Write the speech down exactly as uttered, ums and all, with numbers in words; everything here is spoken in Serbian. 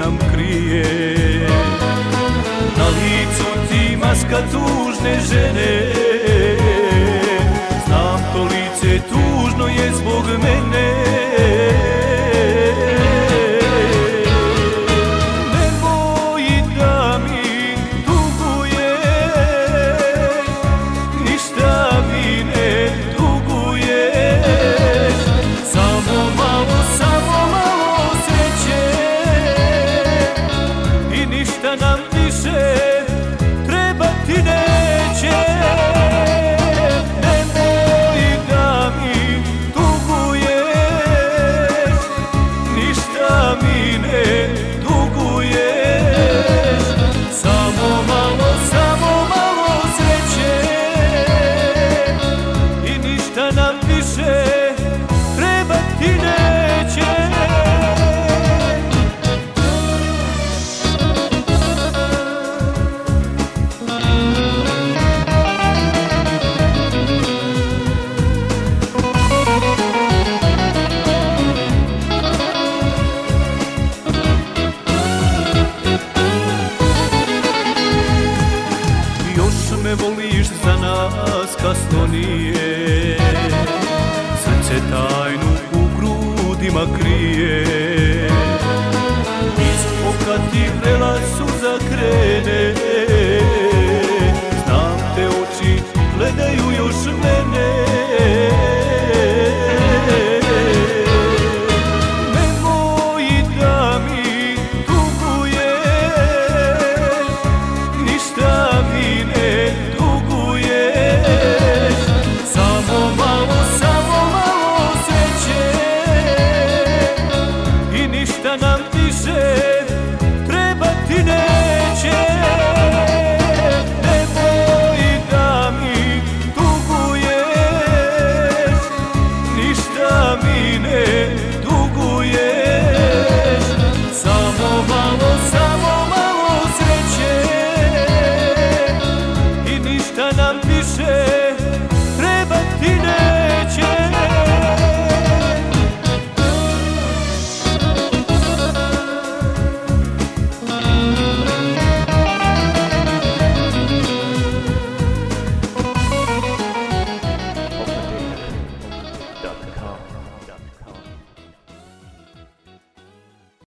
nam krije. Na licu ti maska tužne žene, znam to lice tužno je zbog mene. Nemoj da mi duguješ, ništa mi ne duguješ. Samo malo, samo malo sreće i ništa nam više trebati neće. Nemoj da mi duguješ, ništa mi ne duguješ. Samo malo, samo malo sreće i ništa nam više trebati neće. Me voliš, za nas kasno nije.